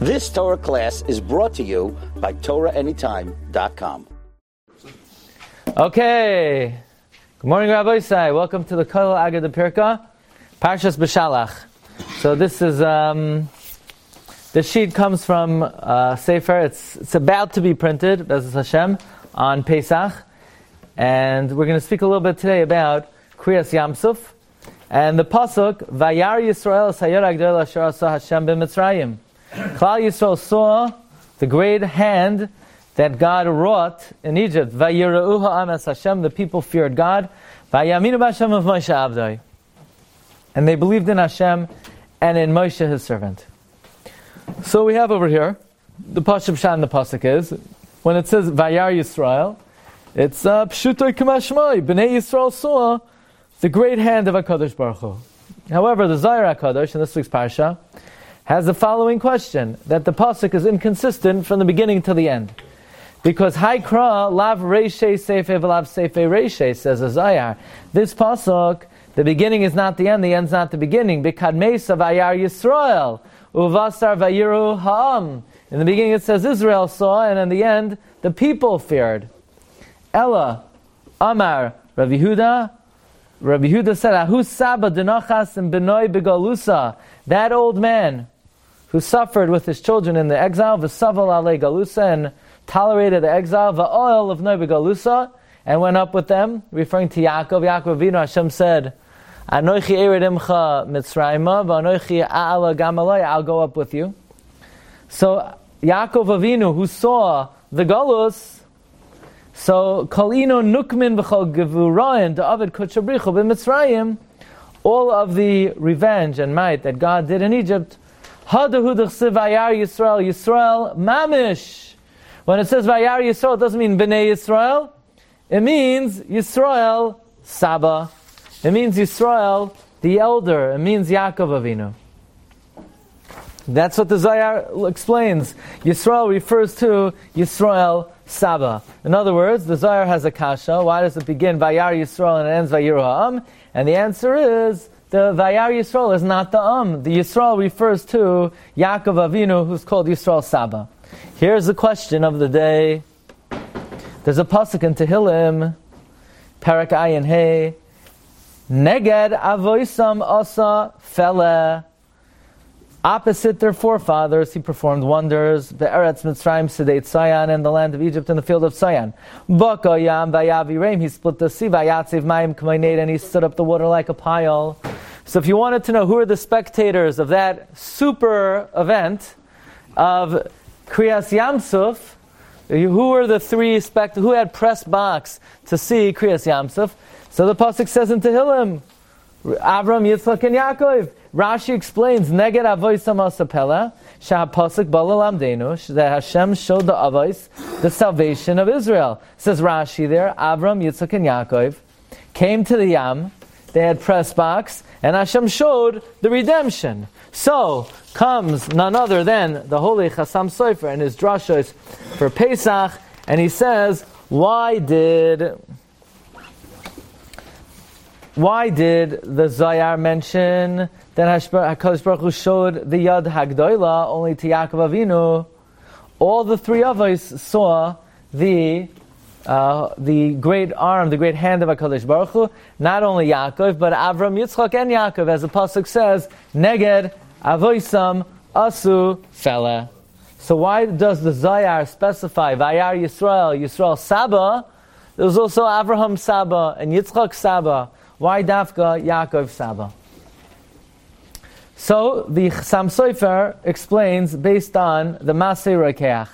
This Torah class is brought to you by TorahAnytime.com. Okay. Good morning, Rabbi Isai. Welcome to the Kol Agad Pirka, Parshas B'Shalach. So this is, the sheet comes from Sefer. It's about to be printed, B'ezras Hashem, on Pesach. And we're going to speak a little bit today about Kriyas Yamsuf. And the Pasuk, Vayar Yisrael Sayar Agdol Asher Asa Hashem B'Mitzrayim. Klal Yisrael saw the great hand that God wrought in Egypt. Vayira'u ha'am es Hashem, the people feared God. Vayaminu b'Hashem of Moshe Avdoi. And they believed in Hashem and in Moshe his servant. So we have over here, the Pashup Shan, the Pasuk is, when it says Vayar Yisrael, it's Pshutoy K'mashmai, B'nai Yisrael saw the great hand of HaKadosh Baruch Hu. However, the Zohar HaKadosh, in this week's Parsha, has the following question, that the Pasuk is inconsistent from the beginning to the end. Because Haikra, Lav Reishe Sefe V'Lav Sefe Reishe, says the Zohar. This Pasuk, the beginning is not the end's not the beginning. B'kad Mesa Vayar Yisrael, Uvasar Vayiru Ha'am. In the beginning it says Israel saw, and in the end, the people feared. Ella, Amar, Rav Yehuda said, Ahu Saba Dinachas and Benoi Begalusa, that old man who suffered with his children in the exile, V'saval Ale Galusa, and tolerated the exile, V'oil of Noi Begalusa, and went up with them, referring to Yaakov. Yaakov Avinu, Hashem said, Anochi Ered Imcha Mitzrayma, V'anochi A'ala Gamalai, I'll go up with you. So Yaakov Avinu, who saw the Galus, so Kalino Nukmin V'chol Gevurayin Da'avid Kutchabrichu B'Mitzrayim, all of the revenge and might that God did in Egypt, Hadahudach Siv Vayar Yisrael, Yisrael Mamish. When it says Vayar Yisrael, it doesn't mean B'nai Yisrael. It means Yisrael Saba. It means Yisrael the elder. It means Yaakov Avinu. That's what the Zohar explains. Yisrael refers to Yisrael Saba. In other words, the Zohar has a kasha. Why does it begin Vayar Yisrael and it ends Vayiru Ha'am? And the answer is, the Vayar Yisrael is not the The Yisrael refers to Yaakov Avinu, who's called Yisrael Saba. Here's the question of the day. There's a pasuk in Tehillim, Parak Ayin Hey, Neged Avoisam Asa Fele. Opposite their forefathers, he performed wonders. Be'eretz Mitzrayim Sedeit Sayan, in the land of Egypt, in the field of Sayan. B'koyam Vayavireim, he split the sea. Vayatziv Mayim K'mayned, and he stood up the water like a pile. So if you wanted to know who are the spectators of that super event of Kriyas Yamsuf, who were the three who had press box to see Kriyas Yamsuf? So the pasuk says in Tehillim, Avram, Yitzchak, and Yaakov. Rashi explains, Neged Avoisam Asapela, Shahapasuk Balalamdenu, that Hashem showed the Avos the salvation of Israel. Says Rashi there, Avram, Yitzchak, and Yaakov came to the Yam, they had press box, and Hashem showed the redemption. So comes none other than the holy Chassam Sofer and his drashos for Pesach, and he says, why did the Zohar mention that HaKadosh Baruch Hu showed the Yad Hagdoila only to Yaakov Avinu? All the three of us saw the great arm, the great hand of HaKadosh Baruch Hu. Not only Yaakov, but Avram, Yitzchak, and Yaakov, as the pasuk says, Neged Avoisam Asu Fela. So why does the Zohar specify Vayar Yisrael, Yisrael Saba? There was also Avraham Saba and Yitzchak Saba. Why Dafka Yaakov Saba? So the Chassam Sofer explains based on the Masei Rokeach.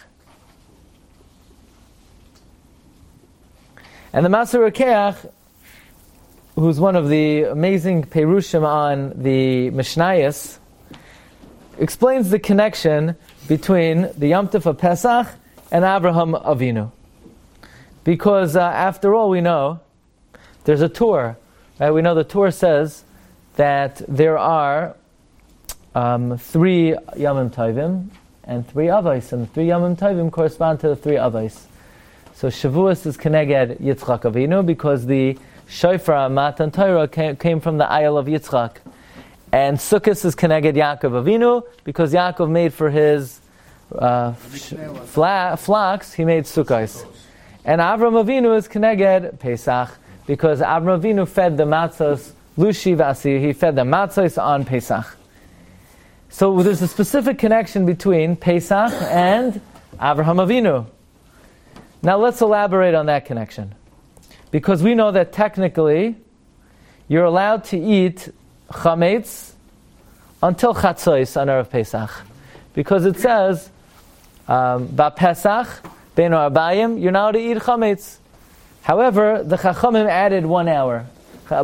And the Masei Rokeach, who's one of the amazing Perushim on the Mishnayos, explains the connection between the Yom Tov of Pesach and Avraham Avinu. Because after all, we know there's a Torah. Right? We know the Torah says that there are 3 Yomim Tovim and 3 Avos, and the 3 Yomim Tovim correspond to the 3 Avos. So Shavuos is Keneged Yitzchak Avinu because the Shofar Matan Torah came from the Ayel of Yitzchak, and Sukkot is Keneged Yaakov Avinu because Yaakov made for his flocks, he made sukkos. And Avram Avinu is Keneged Pesach, because Avram Avinu fed the matzos, Lushi Vasi, he fed the matzos on Pesach. So there's a specific connection between Pesach and Avraham Avinu. Now let's elaborate on that connection. Because we know that technically, you're allowed to eat chametz until chatzos on Erev Pesach. Because it says, Ba Pesach, Bein Arbayim, you're not allowed to eat chametz. However, the Chachamim added 1 hour. So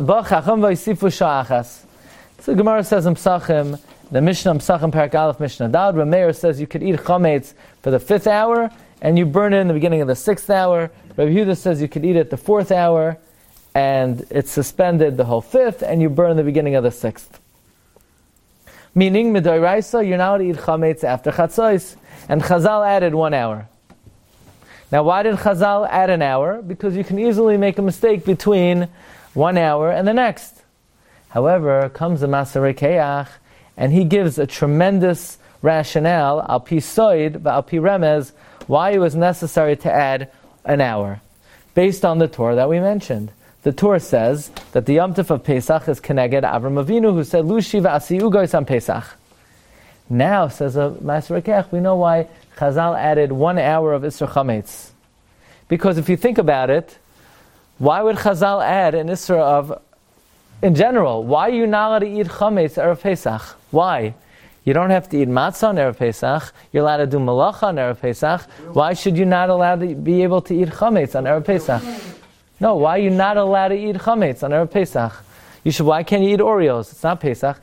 the Gemara says in Psachim, the Mishnah Psachim Parak Aleph Mishnah Dad, Rameir says you could eat chametz for the 5th hour, and you burn it in the beginning of the 6th hour. Rabbi Yehuda says you could eat it the 4th hour, and it's suspended the whole 5th, and you burn the beginning of the 6th. Meaning, Midoraisa, you're now to eat chametz after chatzos, and Chazal added 1 hour. Now, why did Chazal add an hour? Because you can easily make a mistake between 1 hour and the next. However, comes the Maserei Keach, and he gives a tremendous rationale, al pi soid, al pi remez, why it was necessary to add an hour, based on the Torah that we mentioned. The Torah says that the Yom Tov of Pesach is Keneged Avram Avinu, who said, Lushi v'asi ugos on Pesach. Now, says a Maserei Keach, we know why Chazal added 1 hour of Isser Chametz. Because if you think about it, why would Chazal add an Isser of, in general, why are you not allowed to eat Chametz Erev Pesach? Why? You don't have to eat matzah on Erev Pesach. You're allowed to do malacha on Erev Pesach. Why should you not allowed to be able to eat Chametz on Erev Pesach? No, why are you not allowed to eat Chametz on Erev Pesach? Why can't you eat Oreos? It's not Pesach.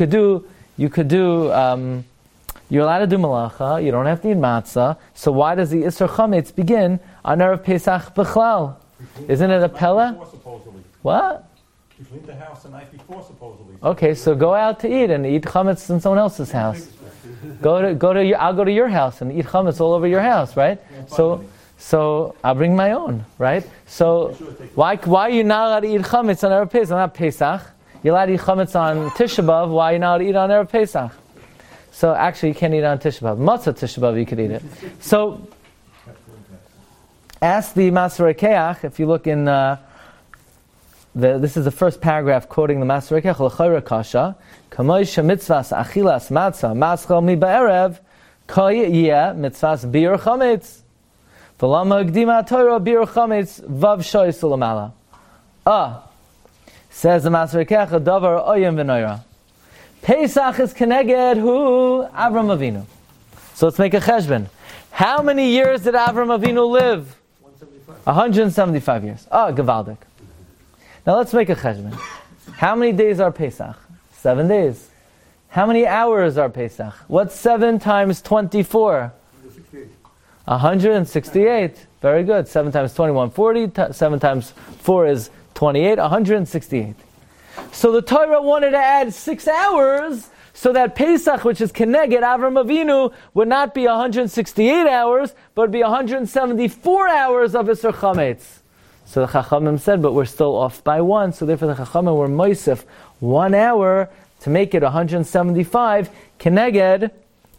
You're allowed to do malacha, you don't have to eat matzah, so why does the Isser Chametz begin on Erev Pesach Bechlal? Isn't it a Pella? What? You cleaned the house the night before, supposedly. Okay, so go out to eat and eat chametz in someone else's house. I'll go to your house and eat chametz all over your house, right? So I'll bring my own, right? So why are you not allowed to eat chametz on Erev Pesach? Not Pesach. You're allowed to eat chametz on Tisha B'Av. Why are you not allowed to eat on Erev Pesach? So actually, you can't eat on Tisha B'Av. Matzah Tisha B'Av, you could eat it. So ask the Maserei Keach, if you look in this is the first paragraph quoting the Maserei Keach, L'chayra kasha, Kamoi shemitzvas achilas matzah, maschal mi ba'erev, koy yeh mitzvas bir chametz. V'lama gdima Torah bir chametz, vav shoy sulamala. Says the Maserei Keach, davar oyem v'noira. Pesach is Keneged who? Avram Avinu. So let's make a cheshbon. How many years did Avram Avinu live? 175 years. Gavaldik. Now let's make a cheshbon. How many days are Pesach? 7 days. How many hours are Pesach? What's 7 times 24? 168. Very good. 7 times 21, 40. 7 times 4 is 28. 168. So the Torah wanted to add 6 hours so that Pesach, which is Keneged Avram Avinu, would not be 168 hours, but would be 174 hours of Isser Chametz. So the Chachamim said, but we're still off by 1, so therefore the Chachamim were moisef 1 hour to make it 175. Keneged,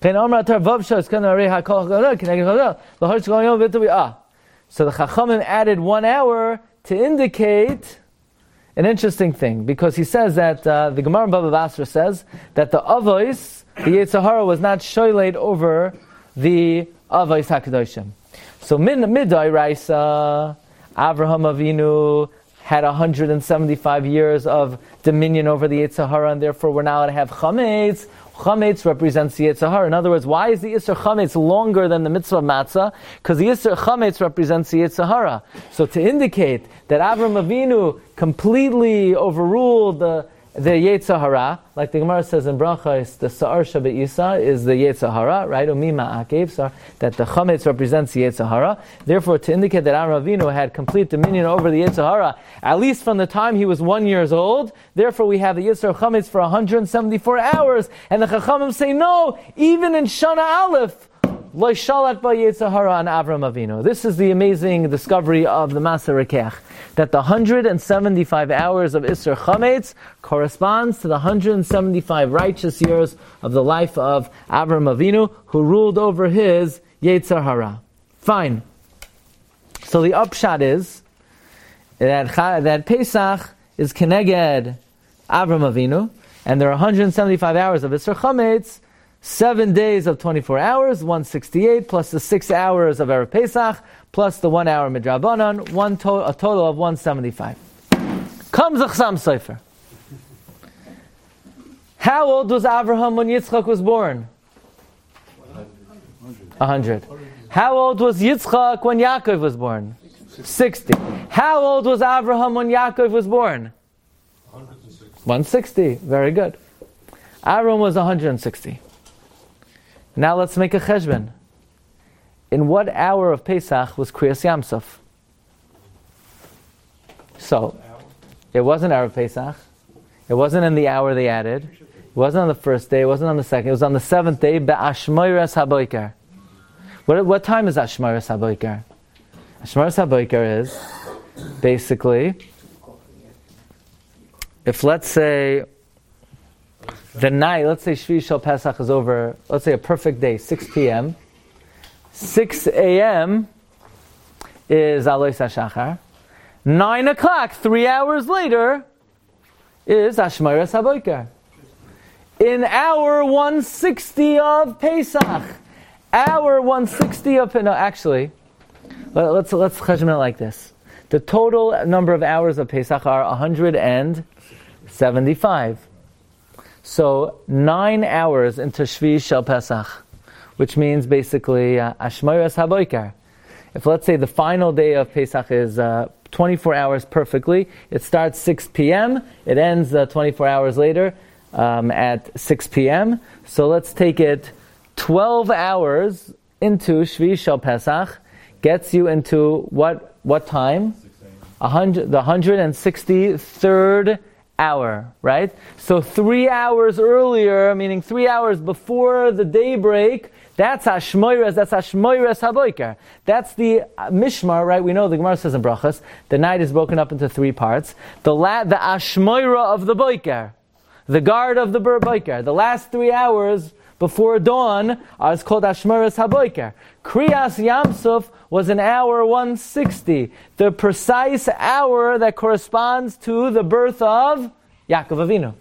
so the Chachamim added 1 hour to indicate an interesting thing, because he says that the Gemara in Baba Basra says that the Avos, the Yetzer Hara, was not shoyled over the Avos HaKadoshim. So Midai Raisa, Avraham Avinu had 175 years of dominion over the Yetzer Hara, and therefore we're now allowed to have Chametz. Chametz represents the Yetzer Hara. In other words, why is the Isser Chametz longer than the Mitzvah of Matzah? Because the Isser Chametz represents the Yetzer Hara. So to indicate that Avram Avinu completely overruled the Yetzer Hara, like the Gemara says in Brachos, the Sa'ar Shabbat is the Yetzer Hara, right? Umima Akev, that the Chametz represents the Yetzer Hara. Therefore, to indicate that Avram Avinu had complete dominion over the Yetzer Hara, at least from the time he was 1 year old, therefore we have the Yetzer of Chametz for 174 hours. And the Chachamim say, no, even in Shana Aleph, Lo shalat ba Yetzer Hara on Avram Avinu. This is the amazing discovery of the Maaseh Rekech, that the 175 hours of Isser Chametz corresponds to the 175 righteous years of the life of Avram Avinu, who ruled over his Yetzer Hara. Fine. So the upshot is that Pesach is Keneged Avram Avinu, and there are 175 hours of Isser Chametz, 7 days of 24 hours, 168, plus the 6 hours of Erev Pesach, plus the 1 hour Midrabanan, a total of 175. Comes the Chassam Sofer. How old was Avraham when Yitzchak was born? 100. How old was Yitzchak when Yaakov was born? 60. How old was Avraham when Yaakov was born? 160. Very good. Avraham was 160. Now let's make a cheshbon. In what hour of Pesach was Kriyas Yamsuf? So, it wasn't hour of Pesach. It wasn't in the hour they added. It wasn't on the first day. It wasn't on the second. It was on the seventh day. Be'ashmoyres haboiker. What time is Ashmoyres haboiker? Ashmoyres haboiker is basically, if let's say the night, let's say Shvi Shel Pesach is over, let's say a perfect day, 6 p.m. 6 a.m. is Alois HaShachar. 9 o'clock, 3 hours later, is Ashmoyres haboiker. In hour 160 of Pesach. Hour 160 of... No, actually, let's cheshbon it like this. The total number of hours of Pesach are 175. So 9 hours into Shvi Shel Pesach, which means basically Ashmoyres haboiker. If let's say the final day of Pesach is 24 hours perfectly, it starts 6 p.m., it ends 24 hours later at 6 p.m. So let's take it 12 hours into Shvi Shel Pesach, gets you into what time? The 163rd hour, right? So 3 hours earlier, meaning 3 hours before the daybreak, that's Ashmoyres haboiker. That's the Mishmar, right? We know the Gemara says in Brachas, the night is broken up into 3 parts. The Ashmoira of the boiker, the guard of the boiker. The last 3 hours before dawn is called Ashmoyres haboiker. Kriyas Yamsuf was an hour 160, the precise hour that corresponds to the birth of Yaakov Avinu.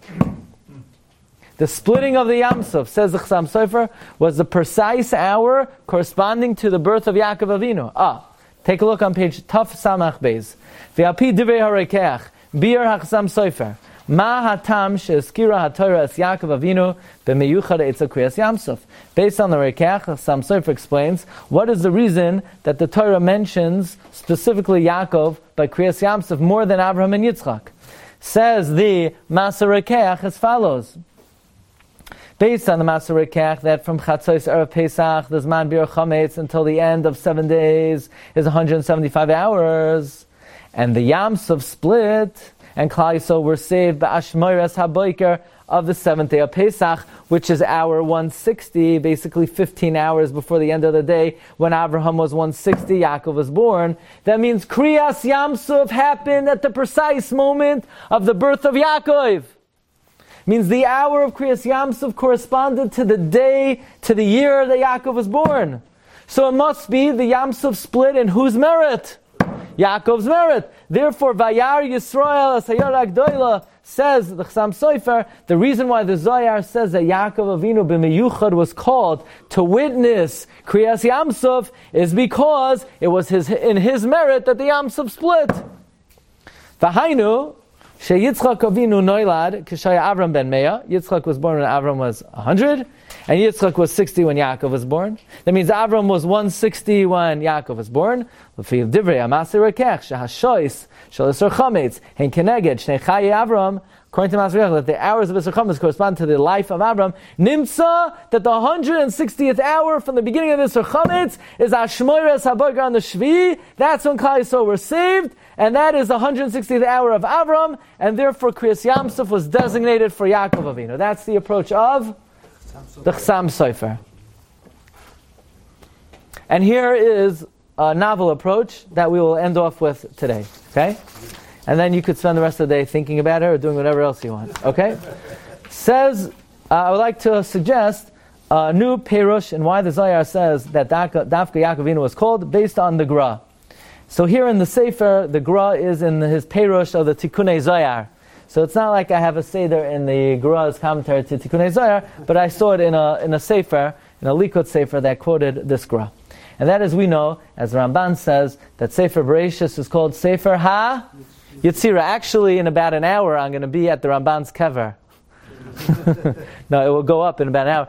The splitting of the Yamsuf, says the Chassam Sofer, was the precise hour corresponding to the birth of Yaakov Avinu. Take a look on page Taf Samach Beis. V'api divrei harekeach, bir HaChassam Sofer. Ma hatam she'eskira haTorah es Yaakov Avinu b'meyuchad etzel Kriyas Yamsuf. Based on the Rekeach, Chassam Sofer explains what is the reason that the Torah mentions specifically Yaakov by Kriyas Yamsuf more than Abraham and Yitzchak. Says the Maaseh Rekeach as follows. Based on the Maaseh Rekeach, that from Chatzos Erev Pesach, the Zman Bir Chametz, until the end of 7 days is 175 hours, and the Yamsuf split, and Klal Yisrael were saved by Ashmoyres haboiker of the 7th day of Pesach, which is hour 160, basically 15 hours before the end of the day, when Abraham was 160, Yaakov was born. That means Kriyas Yamsuf happened at the precise moment of the birth of Yaakov. Means the hour of Kriyas Yamsuf corresponded to the day, to the year that Yaakov was born. So it must be the Yamsuf split in whose merit? Yaakov's merit. Therefore, Vayar Yisrael Asayar Agdoila, says the Chassam Sofer, the reason why the Zohar says that Yaakov Avinu b'meyuchad was called to witness Kriyas Yamsuf is because it was in his merit that the Yamsuf split. V'hainu, sheYitzchak Avinu noilad k'shaya Avram ben Meah. Yitzchak was born when Avram was 100, and Yitzchak was 60 when Yaakov was born. That means Avram was 160 when Yaakov was born. L'fi divrei Maaseh Rekeach shehashois shel Isser Chametz hein keneged shnei chaye Avram. According to Maaseh Rekeach, that the hours of Isser Chametz correspond to the life of Avram. Nimtza that the 160th hour from the beginning of Isser Chametz is Ashmoyres haboiker on the Shvi. That's when Klal Yisrael were saved, and that is the 160th hour of Avram, and therefore Kriyas Yamsuf was designated for Yaakov Avinu. That's the approach of the Chassam Sofer. And here is a novel approach that we will end off with today. Okay? And then you could spend the rest of the day thinking about it or doing whatever else you want. Okay? Says, I would like to suggest a new Perush and why the Zohar says that Dafka Yaakov Avinu was called based on the Gra. So here in the Sefer, the Gra is in his Perush of the Tikkunei Zohar. So it's not like I have a Seder in the Gra's commentary to Tikkunei Zohar, but I saw it in a Sefer, in a Likut Sefer that quoted this Gra. And that is, we know, as Ramban says, that Sefer Bereshis is called Sefer HaYetzirah. Actually, in about an hour, I'm going to be at the Ramban's kever. No, it will go up in about an hour.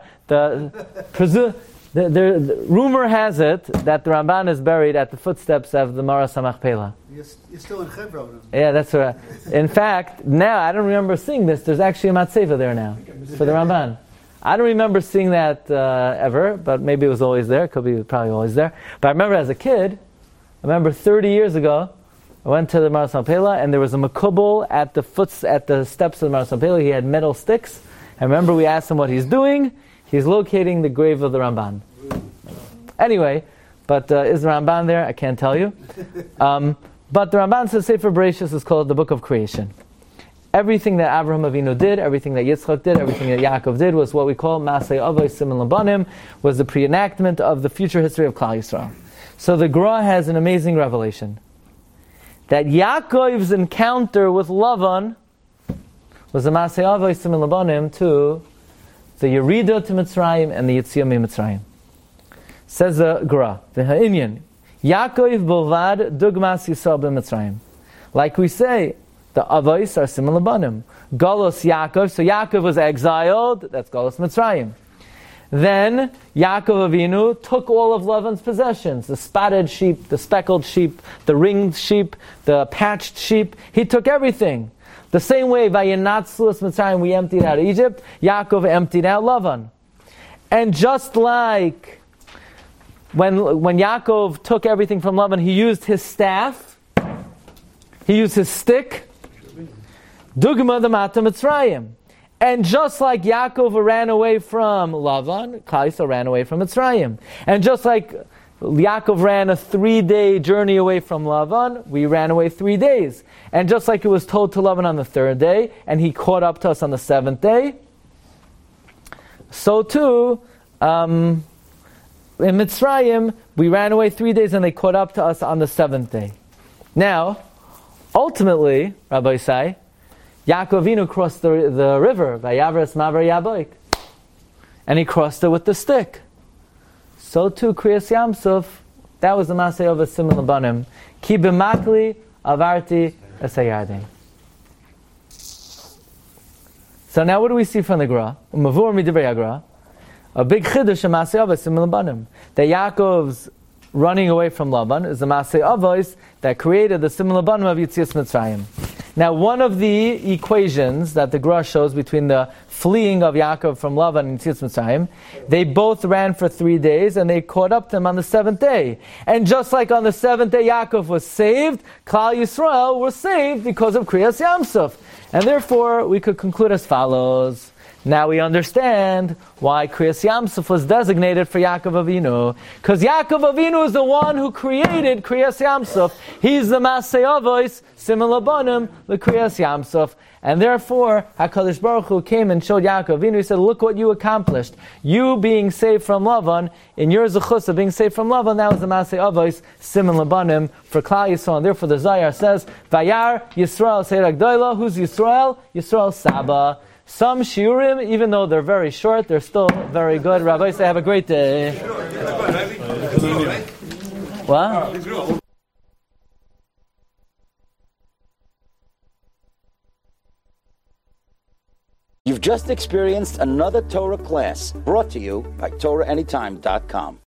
The rumor has it that the Ramban is buried at the footsteps of the Maras HaMachpelah. You're still in Hebron. Yeah, that's right. In fact, now, I don't remember seeing this. There's actually a Matzeva there now for the Ramban. I don't remember seeing that ever, but maybe it was always there. It could be probably always there. But I remember as a kid, 30 years ago, I went to the Maras HaMachpelah, and there was a makubal at the steps of the Maras HaMachpelah. He had metal sticks. I remember we asked him what he's doing. He's locating the grave of the Ramban. Anyway, but is the Ramban there? I can't tell you. But the Ramban says Sefer Bereshis is called the Book of Creation. Everything that Avraham Avinu did, everything that Yitzchak did, everything that Yaakov did was what we call Masei Avos Siman Labanim, was the pre-enactment of the future history of Klal Yisrael. So the Gra has an amazing revelation. That Yaakov's encounter with Lavan was the Masei Avos Siman Labanim to the Yerida to Mitzrayim and the Yetziah Mitzrayim. Says the Gra, the Ha'inyan, Yaakov Bovad Dugmas Yisrael b'Mitzrayim. Like we say, the Avos are Siman Labanim. Galos Yaakov, so Yaakov was exiled, that's Galos Mitzrayim. Then Yaakov Avinu took all of Lavan's possessions, the spotted sheep, the speckled sheep, the ringed sheep, the patched sheep. He took everything. The same way, Vayinatzlus Mitzrayim, we emptied out Egypt, Yaakov emptied out Lavan. And just like when Yaakov took everything from Lavan, he used his staff, he used his stick, Dugma the Mata Mitzrayim. And just like Yaakov ran away from Lavan, Klal Yisrael ran away from Mitzrayim. And just like Yaakov ran a 3-day journey away from Lavan, we ran away 3 days. And just like it was told to Lavan on the 3rd day, and he caught up to us on the 7th day, so too, in Mitzrayim, we ran away 3 days and they caught up to us on the 7th day. Now, ultimately, Rabbi Isai, Yaakov Avinu crossed the river by Yavras Mavar Yaboik, and he crossed it with the stick. So too, Kriyas Yamsuf, that was the Masei of a Siman Labanim. Ki b'makli avarti esayarden. So now what do we see from the Gra? Mavur midivrei Gra, a big chiddush of Masei of a Siman Labanim. That Yaakov's running away from Laban is the Masei Avos that created the Siman Labanim of Yetzias Mitzrayim. Now, one of the equations that the Gra shows between the fleeing of Yaakov from Lavan and Yetzias Mitzrayim, they both ran for 3 days and they caught up to him on the 7th day. And just like on the 7th day Yaakov was saved, Klal Yisrael were saved because of Kriyas Yamsuf. And therefore, we could conclude as follows. Now we understand why Kriyas Yamsuf was designated for Yaakov Avinu. Because Yaakov Avinu is the one who created Kriyas Yamsuf. He's the Masei Avos, Siman Labanim, the Kriyas Yamsuf. And therefore, HaKadosh Baruch Hu came and showed Yaakov Avinu. He said, look what you accomplished. You being saved from Lavan, in your Zechus of being saved from Lavan, that was the Masei Avos, Siman Labanim, for Klal Yisrael. And therefore the Zohar says, Vayar Yisrael Seir Agdoila. Who's Yisrael? Yisrael Saba. Some shiurim, even though they're very short, they're still very good. Rabbi, say have a great day. What? You've just experienced another Torah class brought to you by TorahAnytime.com.